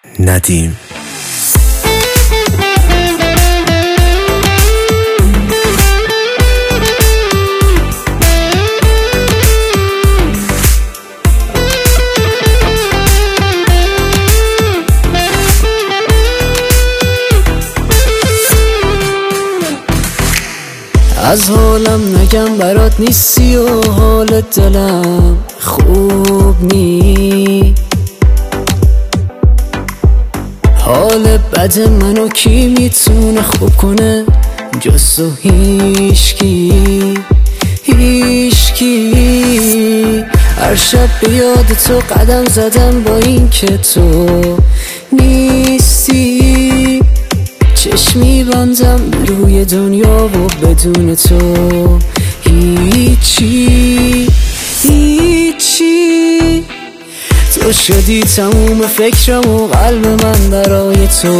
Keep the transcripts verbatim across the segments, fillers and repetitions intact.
ندیم. از حالم نگم برات نیستی و حال دلم خوب نی. حال بد منو کی میتونه خوب کنه جز تو؟ هیشکی هیشکی. هر شب به یاد تو قدم زدم با این که تو نیستی. چشمی بندم روی دنیا و بدون تو هیچی هیچی. تو شدی تموم فکرم و قلب من برای تو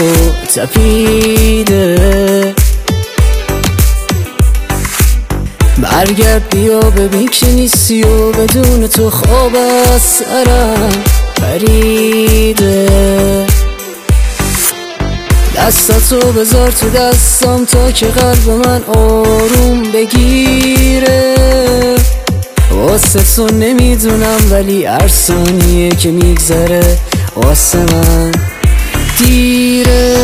تپیده. برگرد بیا ببین که نیستی و بدون تو خواب از سرم پریده. دستاتو بذار تو دستم تا که قلب من آروم بگیره. واسه تو نمیدونم ولی هر ثانیه که میگذره واسه من دیره.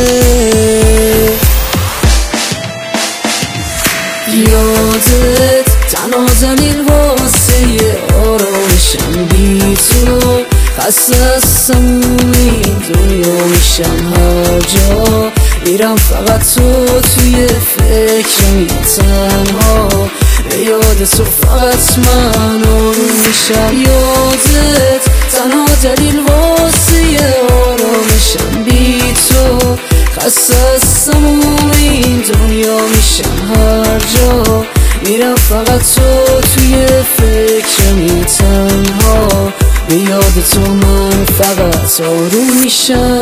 یادت تنها دلیل واسه آرامشم بی تو. خسته از تموم این دنیا میشم هر جا میرم فقط تو توی فکرمی تنها. به یاد تو فقط من آروم میشم. یادت تنها دلیل واسه آرامشم بی تو. خسته از تموم این دنیا میشم هر جا میرم فقط تو توی فکرمی تنها. به یاد تو من فقط آروم میشم.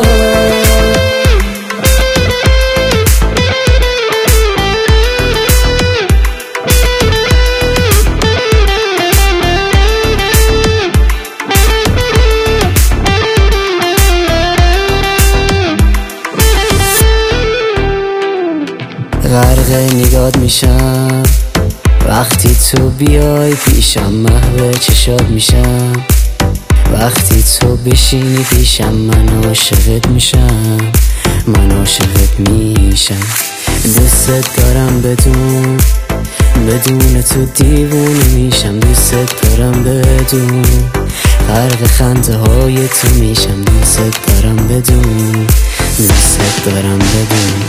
غرق نگات میشم وقتی تو بیای پیشم. محو چشات میشم وقتی تو بشینی پیشم. من عاشقت میشم من عاشقت میشم. دوست دارم بدون بدون تو دیوونه میشم. دوست دارم بدون غرق خنده های تو میشم. دوست دارم بدون دوست دارم بدون.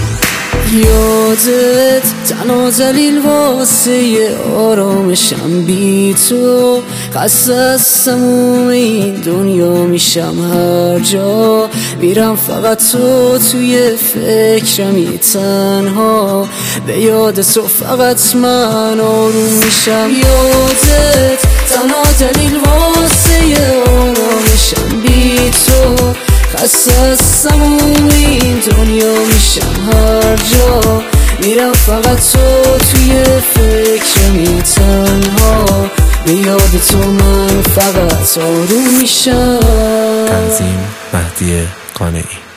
یادت تنها دلیل واسه آرامشم بی تو. خسته از تموم این دنیا میشم هر جا میرم فقط تو توی فکرمی تنها. به یاد تو فقط من آروم میشم. یادت تنها دلیل واسه آرامشم بی تو. خسته از تموم این دنیا میشم هر جا میرم فقط تو توی فکرمی تنها. به یاد تو من فقط آروم میشم. تنظیم مهدی قانعی.